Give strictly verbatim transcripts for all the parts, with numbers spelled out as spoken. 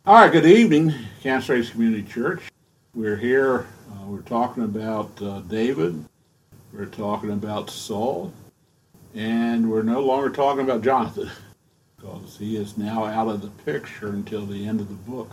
All right, good evening, Kansas Race Community Church. We're here, uh, we're talking about uh, David, we're talking about Saul, and we're no longer talking about Jonathan, because he is now out of the picture until the end of the book.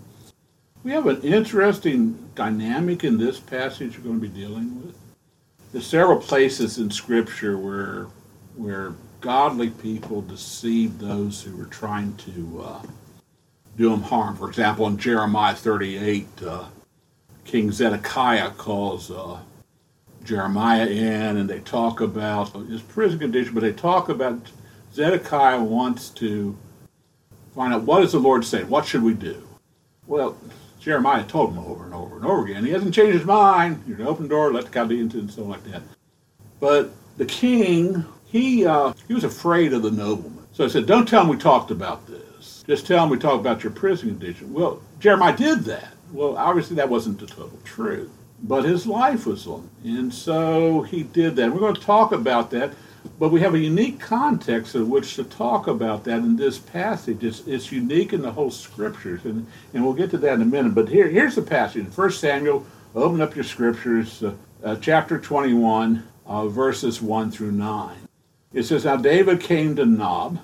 We have an interesting dynamic in this passage we're going to be dealing with. There's several places in Scripture where, where godly people deceive those who were trying to uh, do them harm. For example, in Jeremiah thirty-eight, uh, King Zedekiah calls uh, Jeremiah in, and they talk about his prison condition, but they talk about Zedekiah wants to find out, what does the Lord say? What should we do? Well, Jeremiah told him over and over and over again. He hasn't changed his mind. You're an open door, let the Chaldeans in, and so like that. But the king, he uh, he was afraid of the nobleman. So he said, don't tell him we talked about this. Just tell him we talked about your prison condition. Well, Jeremiah did that. Well, obviously that wasn't the total truth. But his life was on it. And so he did that. We're going to talk about that. But we have a unique context in which to talk about that in this passage. It's, it's unique in the whole Scriptures, and, and we'll get to that in a minute. But here, here's the passage. In First Samuel, open up your Scriptures, uh, uh, chapter twenty-one, uh, verses one through nine. It says, Now David came to Nob,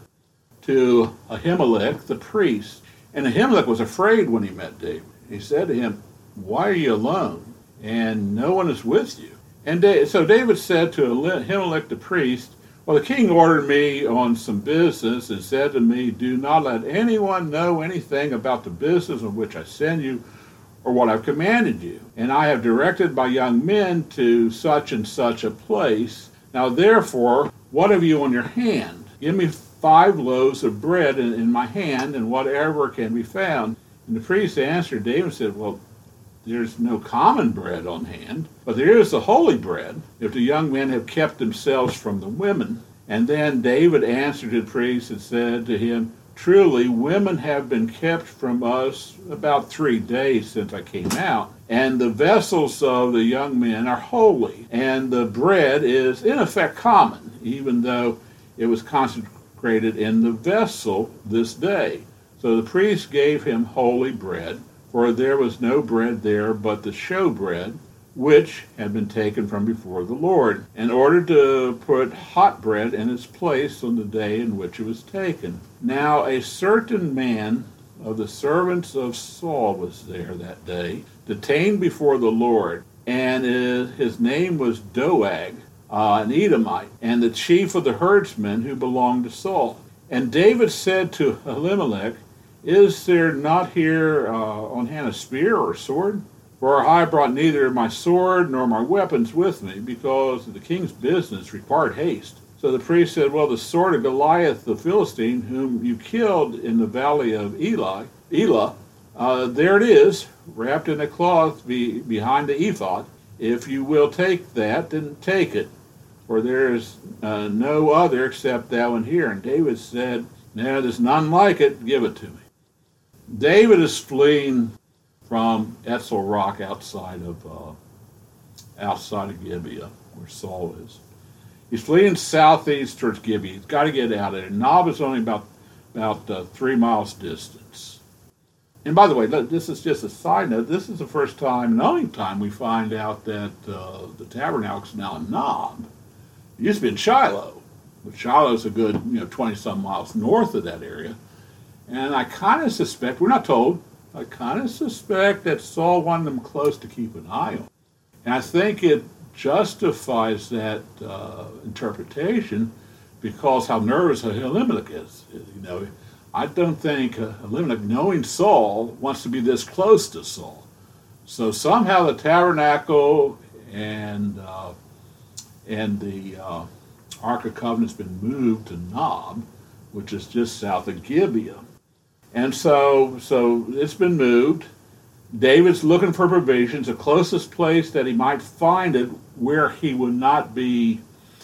to Ahimelech the priest, and Ahimelech was afraid when he met David. He said to him, Why are you alone, and no one is with you? And da- so David said to Ahimelech the priest, Well, the king ordered me on some business and said to me, Do not let anyone know anything about the business on which I send you or what I've commanded you. And I have directed my young men to such and such a place. Now therefore, what have you on your hand? Give me five loaves of bread in, in my hand, and whatever can be found. And the priest answered David and said, Well, there's no common bread on hand, but there is the holy bread, if the young men have kept themselves from the women. And then David answered the priest and said to him, Truly, women have been kept from us about three days since I came out, and the vessels of the young men are holy, and the bread is in effect common, even though it was consecrated in the vessel this day. So the priest gave him holy bread, for there was no bread there but the showbread, which had been taken from before the Lord, in order to put hot bread in its place on the day in which it was taken. Now a certain man of the servants of Saul was there that day, detained before the Lord, and his name was Doeg, uh, an Edomite, and the chief of the herdsmen who belonged to Saul. And David said to Ahimelech, Is there not here uh, on hand a spear or a sword? For I brought neither my sword nor my weapons with me, because the king's business required haste. So the priest said, Well, the sword of Goliath the Philistine, whom you killed in the valley of Eli, Elah, uh, there it is, wrapped in a cloth be, behind the ephod. If you will take that, then take it, for there is uh, no other except that one here. And David said, No, there's none like it, give it to me. David is fleeing from Etzel Rock outside of uh, outside of Gibeah, where Saul is. He's fleeing southeast towards Gibeah. He's got to get out of there. Nob is only about about uh, three miles distance. And by the way, this is just a side note. This is the first time, and only time, we find out that uh, the tabernacle is now in Nob. It used to be in Shiloh, but Shiloh is a good, you know, twenty-some miles north of that area. And I kind of suspect, we're not told, I kind of suspect that Saul wanted them close to keep an eye on. And I think it justifies that uh, interpretation because how nervous Ahimelech is. You know, I don't think uh, Ahimelech, knowing Saul, wants to be this close to Saul. So somehow the tabernacle and uh, and the uh, Ark of Covenant has been moved to Nob, which is just south of Gibeah. And so, so it's been moved. David's looking for provisions. The closest place that he might find it where he would not be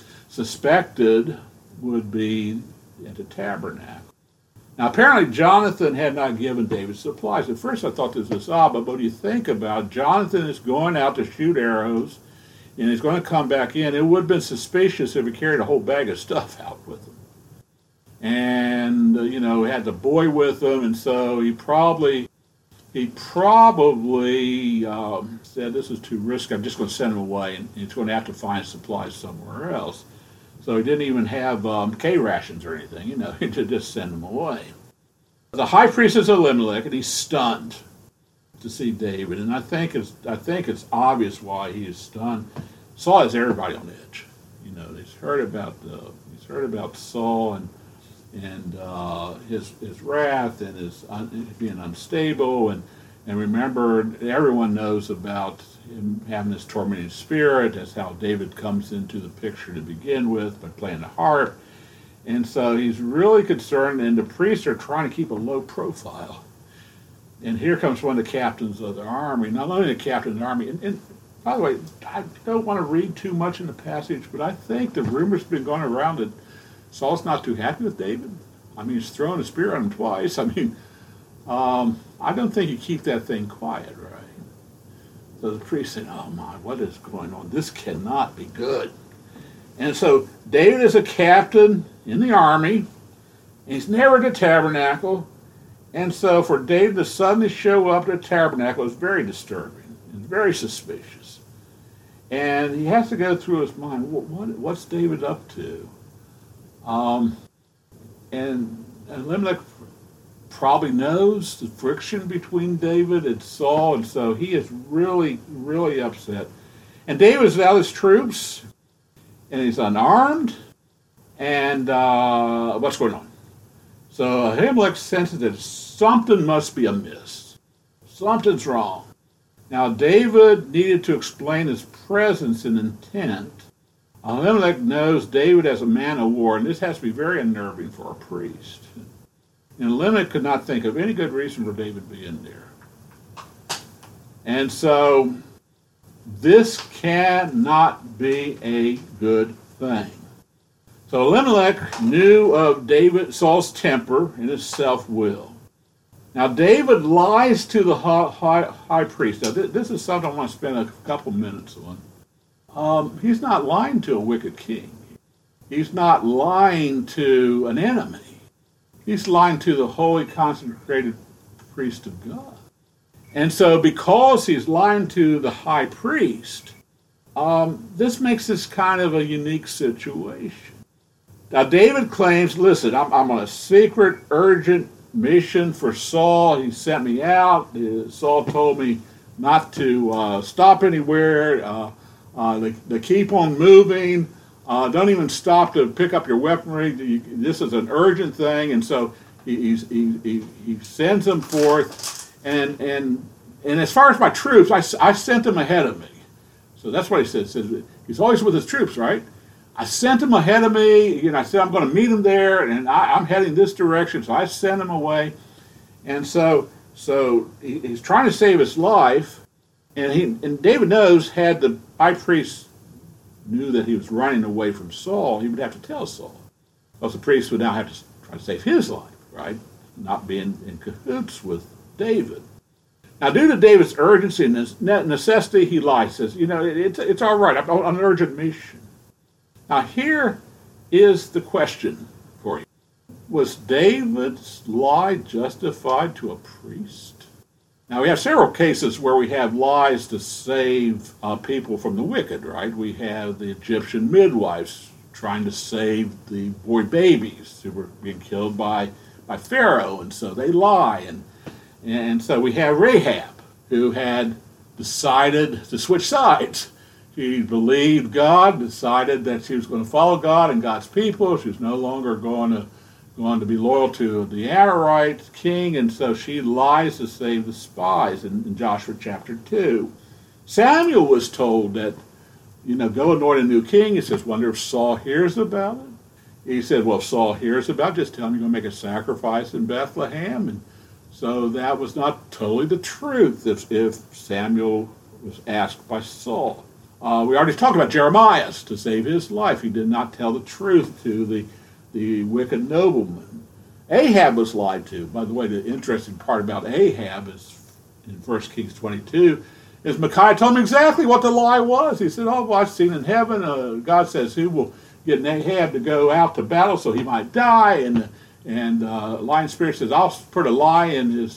suspected would be at the tabernacle. Now, apparently Jonathan had not given David supplies. At first I thought this was odd, but when you think about it, Jonathan is going out to shoot arrows, and he's going to come back in. It would have been suspicious if he carried a whole bag of stuff out with him. And, uh, you know, he had the boy with him, and so he probably he probably um, said, this is too risky, I'm just going to send him away, and he's going to have to find supplies somewhere else. So he didn't even have um, K-rations or anything, you know, to just send him away. The high priest is Elimelech, and he's stunned to see David, and I think it's I think it's obvious why he is stunned. Saul has everybody on edge. You know, he's heard about uh, he's heard about Saul and and uh, his his wrath and his un, being unstable, and and remember, everyone knows about him having this tormenting spirit. That's how David comes into the picture to begin with, by playing the harp. And so he's really concerned, and the priests are trying to keep a low profile. And here comes one of the captains of the army, not only the captain of the army, and, and by the way, I don't want to read too much in the passage, but I think the rumor's been going around that Saul's not too happy with David. I mean, he's thrown a spear on him twice. I mean, um, I don't think you keep that thing quiet, right? So the priest said, oh my, what is going on? This cannot be good. And so David is a captain in the army. He's never at the tabernacle. And so for David to suddenly show up at the tabernacle is very disturbing and very suspicious. And he has to go through his mind, what, what, what's David up to? Um, and Elimelech probably knows the friction between David and Saul, and so he is really, really upset. And David is without his troops, and he's unarmed, and uh, what's going on? So Ahimelech senses that something must be amiss. Something's wrong. Now David needed to explain his presence and intent. Ahimelech knows David as a man of war, and this has to be very unnerving for a priest. And Elimelech could not think of any good reason for David being there. And so this cannot be a good thing. So Elimelech knew of David, Saul's temper and his self-will. Now David lies to the high, high, high priest. Now th- this is something I want to spend a couple minutes on. Um, he's not lying to a wicked king. He's not lying to an enemy. He's lying to the holy, consecrated priest of God. And so because he's lying to the high priest, um, this makes this kind of a unique situation. Now, David claims, listen, I'm, I'm on a secret, urgent mission for Saul. He sent me out. Uh, Saul told me not to uh, stop anywhere, uh, uh, to, to keep on moving. Uh, don't even stop to pick up your weaponry. You, this is an urgent thing, and so he, he, he, he sends them forth. And and and as far as my troops, I, I sent them ahead of me. So that's what he says. He says he's always with his troops, right? I sent them ahead of me. You know, I said I'm going to meet him there, and I, I'm heading this direction. So I sent him away, and so so he, he's trying to save his life, and he and David knows had the high priest knew that he was running away from Saul, he would have to tell Saul. Because the priest would now have to try to save his life, right? Not being in cahoots with David. Now, due to David's urgency and necessity, he lies. Says, you know, it's, it's all right. I'm on an urgent mission. Now, here is the question for you. Was David's lie justified to a priest? Now, we have several cases where we have lies to save uh, people from the wicked, right? We have the Egyptian midwives trying to save the boy babies who were being killed by, by Pharaoh, and so they lie. And, and so we have Rahab, who had decided to switch sides. She believed God, decided that she was going to follow God and God's people. She was no longer going to going to be loyal to the Amorite king, and so she lies to save the spies in, in Joshua chapter two. Samuel was told that, you know, go anoint a new king. He says, wonder if Saul hears about it. He said, well, if Saul hears about it, just tell him you're going to make a sacrifice in Bethlehem. And so that was not totally the truth if, if Samuel was asked by Saul. Uh, we already talked about Jeremiah to save his life. He did not tell the truth to the the wicked nobleman. Ahab was lied to. By the way, the interesting part about Ahab is in First Kings twenty-two is Micaiah told him exactly what the lie was. He said, oh, well, I've seen in heaven, uh, God says, who will get Ahab to go out to battle so he might die? And and uh, lying spirit says, I'll put a lie in his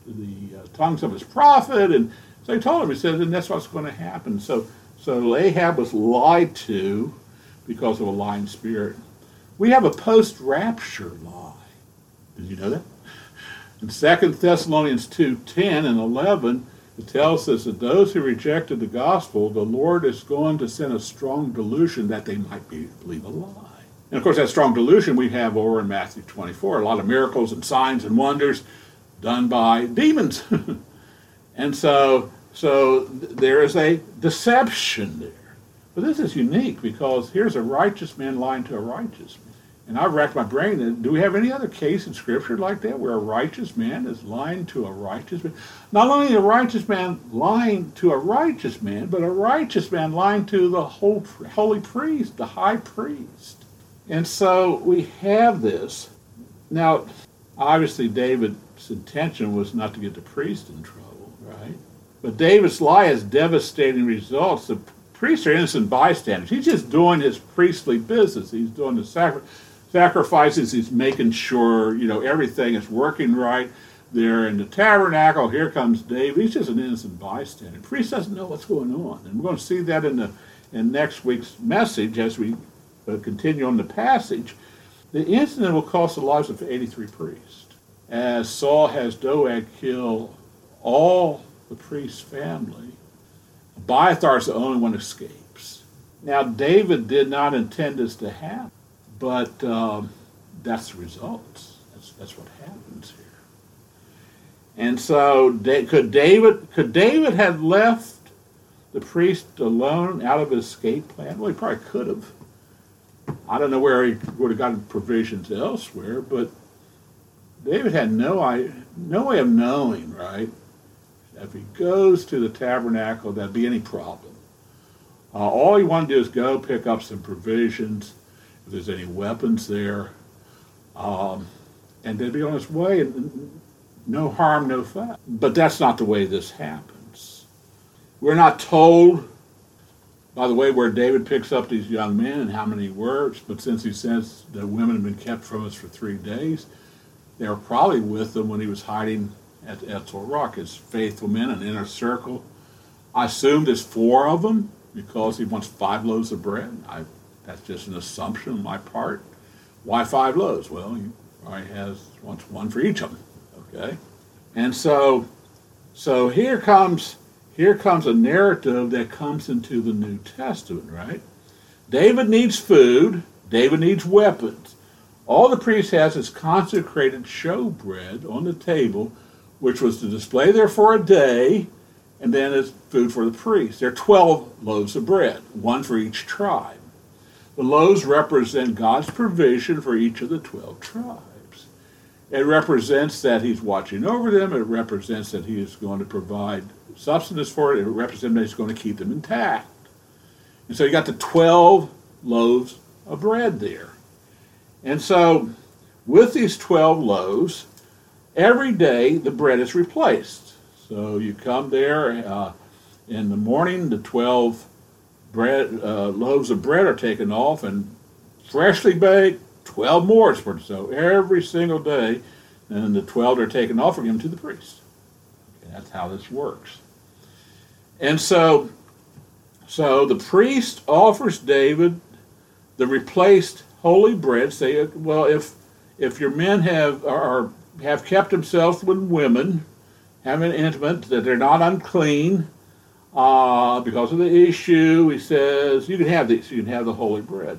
the uh, tongues of his prophet. And so he told him, he said, and that's what's going to happen. So, so Ahab was lied to because of a lying spirit. We have a post-rapture lie. Did you know that? In Second Thessalonians two, ten and eleven, it tells us that those who rejected the gospel, the Lord is going to send a strong delusion that they might be, believe a lie. And of course, that strong delusion we have over in Matthew twenty-four, a lot of miracles and signs and wonders done by demons. And so, so there is a deception there. But this is unique because here's a righteous man lying to a righteous man. And I've racked my brain, do we have any other case in Scripture like that where a righteous man is lying to a righteous man? Not only a righteous man lying to a righteous man, but a righteous man lying to the whole holy priest, the high priest. And so we have this. Now, obviously David's intention was not to get the priest in trouble, right? But David's lie has devastating results. The priests are innocent bystanders. He's just doing his priestly business. He's doing the sacrifice. Sacrifices, he's making sure, you know, everything is working right. They're in the tabernacle. Here comes David. He's just an innocent bystander. The priest doesn't know what's going on. And we're going to see that in the in next week's message as we uh, continue on the passage. The incident will cost the lives of eighty-three priests, as Saul has Doeg kill all the priest's family. Abiathar is the only one who escapes. Now, David did not intend this to happen. But um, that's the results. That's that's what happens here. And so, could David could David have left the priest alone out of his escape plan? Well, he probably could have. I don't know where he would have gotten provisions elsewhere, but David had no no way of knowing, right? If he goes to the tabernacle, that'd be any problem. Uh, all he wanted to do is go pick up some provisions. If there's any weapons there, um, and they'd be on his way, and no harm, no foul. But that's not the way this happens. We're not told, by the way, where David picks up these young men and how many words, but since he says the women have been kept from us for three days, they were probably with them when he was hiding at Etzel Rock, his faithful men, an inner circle. I assume there's four of them because he wants five loaves of bread. I That's just an assumption on my part. Why five loaves? Well, he probably has wants one for each of them. Okay, and so, so here comes here comes a narrative that comes into the New Testament. Right? David needs food. David needs weapons. All the priest has is consecrated showbread on the table, which was to display there for a day, and then as food for the priest. There are twelve loaves of bread, one for each tribe. The loaves represent God's provision for each of the twelve tribes. It represents that he's watching over them. It represents that he is going to provide substance for it. It represents that he's going to keep them intact. And so you got the twelve loaves of bread there. And so with these twelve loaves, every day the bread is replaced. So you come there uh, in the morning, the twelve Bread, uh, loaves of bread are taken off and freshly baked, twelve more. So every single day, and the twelve are taken off and given to the priest. Okay, that's how this works. And so, so the priest offers David the replaced holy bread. Say, well, if if your men have are have kept themselves with women, having intimate, that they're not unclean. Uh, because of the issue, he says, you can have these, you can have the holy bread.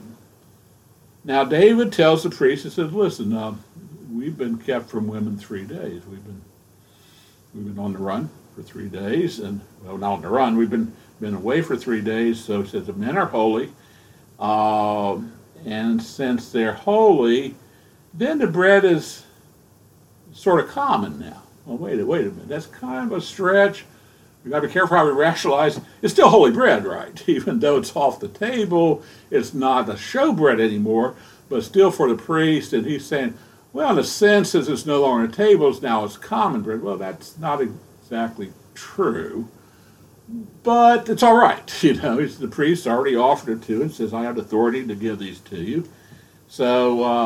Now, David tells the priest, he says, listen, uh, we've been kept from women three days. We've been we've been on the run for three days, and, well, not on the run, we've been, been away for three days, so he says, the men are holy, uh, and since they're holy, then the bread is sort of common now. Well, wait, wait a minute, that's kind of a stretch. We've got to be careful how we rationalize. It's still holy bread, right? Even though it's off the table, it's not a showbread anymore, but still for the priest. And he's saying, well, in a sense, since it's no longer tables, now it's common bread. Well, that's not exactly true, but it's all right. You know, it's, the priest already offered it to him, says, I have authority to give these to you. So, uh,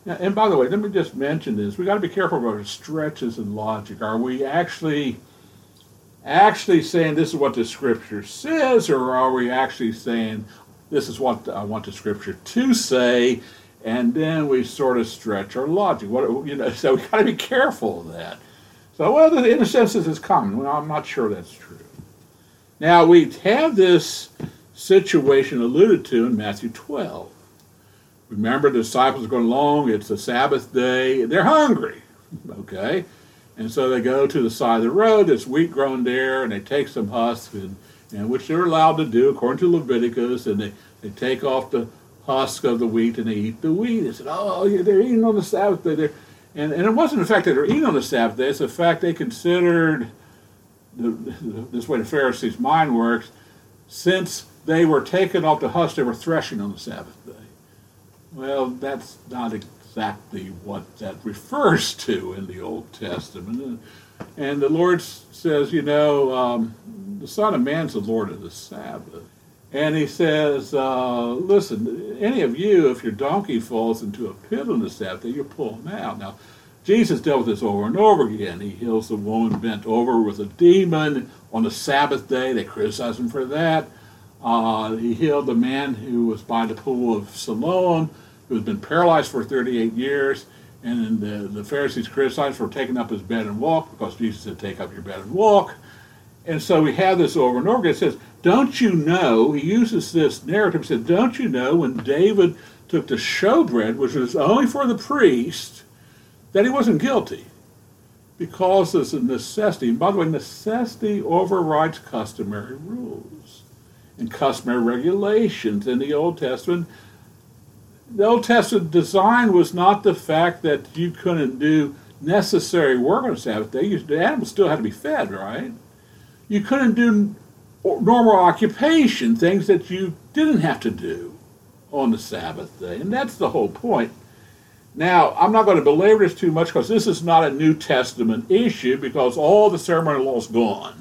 Now, and by the way, let me just mention this. We got to be careful about stretches in logic. Are we actually actually saying this is what the Scripture says, or are we actually saying this is what I want the Scripture to say, and then we sort of stretch our logic? What you know? So we got to be careful of that. So, well, in a sense, this is common. Well, I'm not sure that's true. Now, we have this situation alluded to in Matthew twelve. Remember, the disciples are going along. It's the Sabbath day. They're hungry, okay? And so they go to the side of the road. There's wheat grown there, and they take some husks, and, and which they're allowed to do according to Leviticus, and they, they take off the husk of the wheat, and they eat the wheat. They said, oh, yeah, they're eating on the Sabbath day. They're, and, and it wasn't the fact that they're eating on the Sabbath day. It's the fact they considered, the, this way the Pharisees' mind works, since they were taking off the husk, they were threshing on the Sabbath day. Well, that's not exactly what that refers to in the Old Testament. And the Lord says, you know, um, the Son of Man's the Lord of the Sabbath. And he says, uh, listen, any of you, if your donkey falls into a pit on the Sabbath, you pull him out. Now, Jesus dealt with this over and over again. He heals the woman bent over with a demon on the Sabbath day. They criticize him for that. Uh, he healed the man who was by the pool of Siloam, who had been paralyzed for thirty-eight years, and the, the Pharisees criticized for taking up his bed and walk, because Jesus said, take up your bed and walk. And so we have this over and over again. It says, don't you know, he uses this narrative, he said, don't you know when David took the showbread, which was only for the priest, that he wasn't guilty? Because there's a necessity. And by the way, necessity overrides customary rules and customary regulations in the Old Testament. The Old Testament design was not the fact that you couldn't do necessary work on the Sabbath day. You, the animals still had to be fed, right? You couldn't do normal occupation, things that you didn't have to do on the Sabbath day. And that's the whole point. Now, I'm not going to belabor this too much, because this is not a New Testament issue, because all the ceremonial law is gone.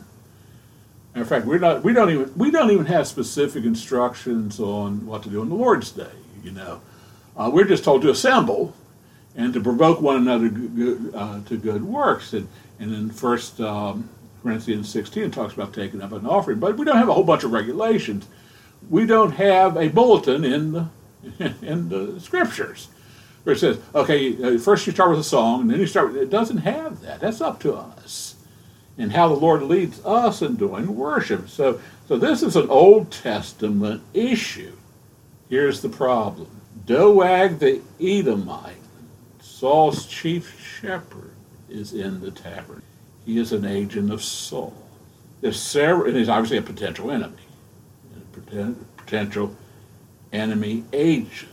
In fact, we're not, we don't even we don't even have specific instructions on what to do on the Lord's Day. You know, uh, we're just told to assemble and to provoke one another good, uh, to good works. And and in First um, Corinthians sixteen it talks about taking up an offering. But we don't have a whole bunch of regulations. We don't have a bulletin in the in the Scriptures where it says, okay, first you start with a song, and then you start with, it doesn't have that. That's up to us and how the Lord leads us in doing worship. So, so this is an Old Testament issue. Here's the problem. Doeg the Edomite, Saul's chief shepherd, is in the tabernacle. He is an agent of Saul. There's several, and he's obviously a potential enemy, a potential enemy agent.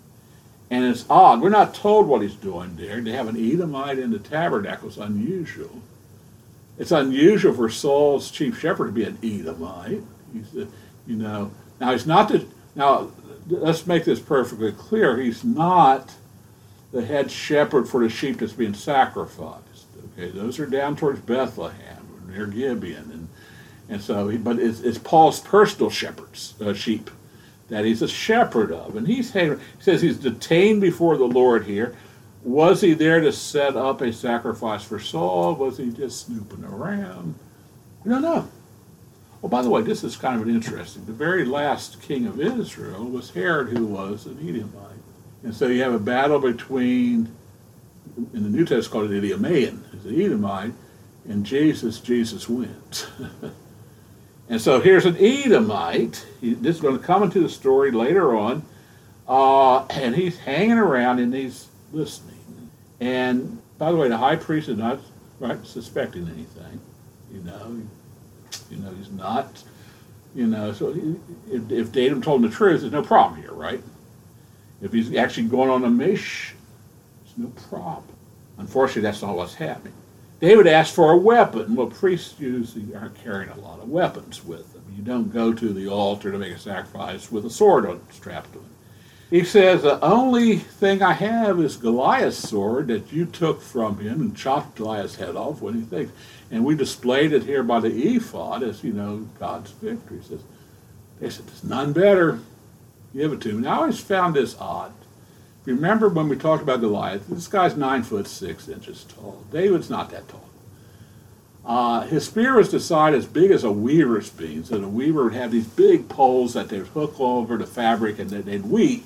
And it's odd. We're not told what he's doing there. To have an Edomite in the tabernacle is unusual. It's unusual for Saul's chief shepherd to be an Edomite. He's, the, you know, now he's not the. Now let's make this perfectly clear. He's not the head shepherd for the sheep that's being sacrificed. Okay, those are down towards Bethlehem or near Gibeon, and and so. He, but it's, it's Paul's personal shepherds uh, sheep that he's a shepherd of, and he's he says he's detained before the Lord here. Was he there to set up a sacrifice for Saul? Was he just snooping around? We don't know. Oh, by the way, this is kind of interesting. The very last king of Israel was Herod, who was an Edomite. And so you have a battle between, in the New Testament, it's called an Idumean, who's an Edomite, and Jesus, Jesus wins. And so here's an Edomite. He, this is going to come into the story later on. Uh, and he's hanging around and he's listening. And by the way, the high priest is not right suspecting anything. You know, you know he's not. You know, so he, if, if David told him the truth, there's no problem here, right? If he's actually going on a mission, there's no problem. Unfortunately, that's not what's happening. David asked for a weapon. Well, priests usually aren't carrying a lot of weapons with them. You don't go to the altar to make a sacrifice with a sword on, strapped to it. He says, the only thing I have is Goliath's sword that you took from him and chopped Goliath's head off when he thinks. And we displayed it here by the ephod as, you know, God's victory. He says, they said, there's none better. Give it to me. And I always found this odd. Remember when we talked about Goliath, this guy's nine foot six inches tall. David's not that tall. Uh, his spear was the size as big as a weaver's beam. So the weaver would have these big poles that they'd hook over the fabric and then they'd weave.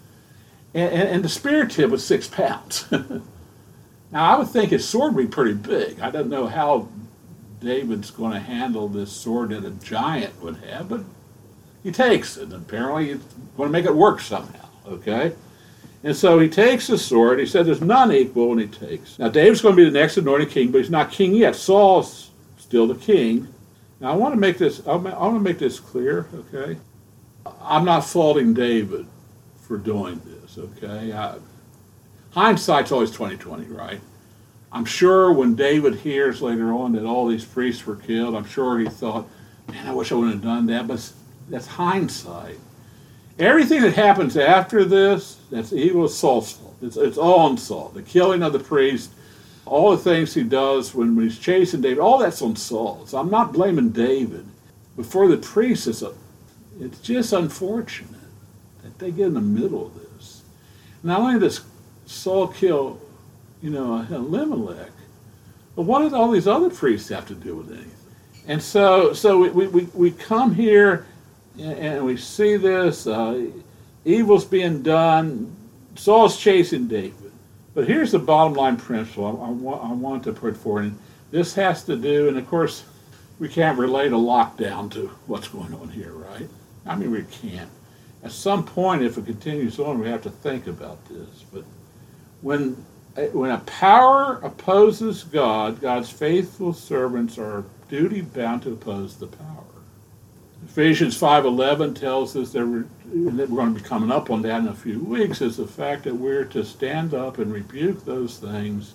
And, and, and the spear tip was six pounds. Now, I would think his sword would be pretty big. I don't know how David's going to handle this sword that a giant would have, but he takes it. Apparently, he's going to make it work somehow, okay? And so he takes the sword. He said there's none equal, and he takes. Now, David's going to be the next anointed king, but he's not king yet. Saul's still the king. Now, I want to make this, I want to make this clear, okay? I'm not faulting David for doing this, okay? I, Hindsight's always twenty twenty, right? I'm sure when David hears later on that all these priests were killed, I'm sure he thought, man, I wish I wouldn't have done that, but that's hindsight. Everything that happens after this, that's evil, is Saul's fault. It's, it's all on Saul. The killing of the priest, all the things he does when he's chasing David, all that's on Saul. So I'm not blaming David. But for the priests, it's, a, it's just unfortunate that they get in the middle of this. Not only does Saul kill, you know, Elimelech, but what did all these other priests have to do with anything? And so so we, we, we come here and we see this, uh, evil's being done, Saul's chasing David. But here's the bottom line principle I, I, want, I want to put forward. And this has to do, and of course, we can't relate a lockdown to what's going on here, right? I mean, we can't. At some point, if it continues on, we have to think about this. But when when a power opposes God, God's faithful servants are duty bound to oppose the power. Ephesians five eleven tells us that we're, and we're going to be coming up on that in a few weeks, is the fact that we're to stand up and rebuke those things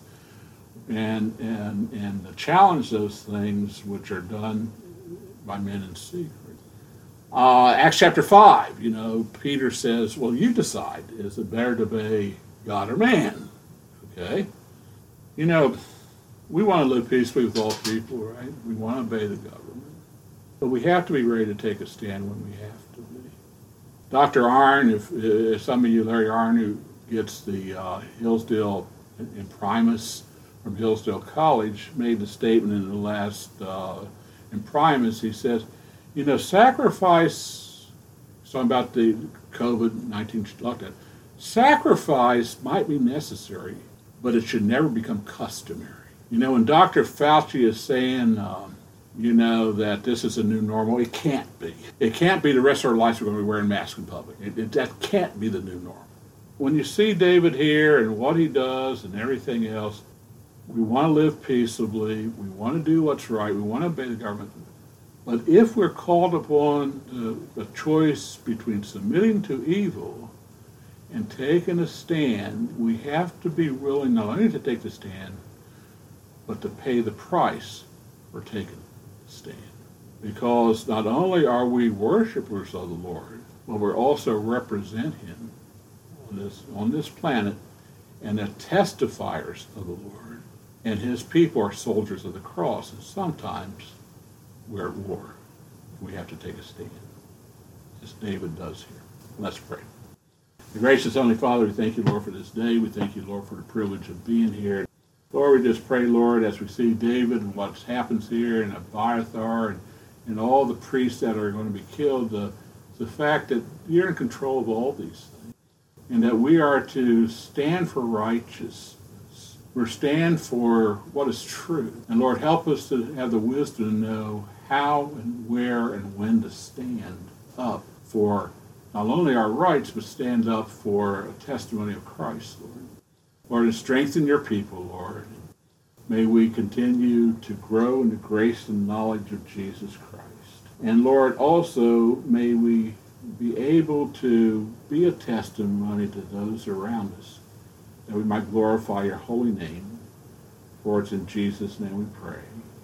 and and and challenge those things which are done by men in secret. Uh, Acts chapter five, you know, Peter says, well, you decide, is it better to obey God or man? Okay? You know, we want to live peacefully with all people, right? We want to obey the government. But we have to be ready to take a stand when we have to be. Doctor Arnn, if, if some of you, Larry Arnn, who gets the uh, Hillsdale Imprimis from Hillsdale College, made the statement in the last uh, Imprimis. He says, you know, sacrifice, talking about the COVID nineteen lockdown, sacrifice might be necessary, but it should never become customary. You know, when Doctor Fauci is saying, um, you know, that this is a new normal, it can't be. It can't be the rest of our lives we're going to be wearing masks in public. It, it, that can't be the new normal. When you see David here and what he does and everything else, we want to live peaceably. We want to do what's right. We want to obey the government. But if we're called upon the, the choice between submitting to evil and taking a stand, we have to be willing not only to take the stand, but to pay the price for taking the stand. Because not only are we worshipers of the Lord, but we also represent Him on this, on this planet, and are testifiers of the Lord. And His people are soldiers of the cross, and sometimes we're at war. We have to take a stand, as David does here. Let's pray. The gracious Heavenly Father, we thank you, Lord, for this day. We thank you, Lord, for the privilege of being here. Lord, we just pray, Lord, as we see David and what happens here, and Abiathar, and, and all the priests that are going to be killed, the, the fact that you're in control of all these things, and that we are to stand for righteousness. We're stand for what is true. And Lord, help us to have the wisdom to know how and where and when to stand up for not only our rights, but stand up for a testimony of Christ, Lord. Lord, and strengthen your people, Lord. May we continue to grow in the grace and knowledge of Jesus Christ. And Lord, also may we be able to be a testimony to those around us, that we might glorify your holy name. For it's in Jesus' name we pray.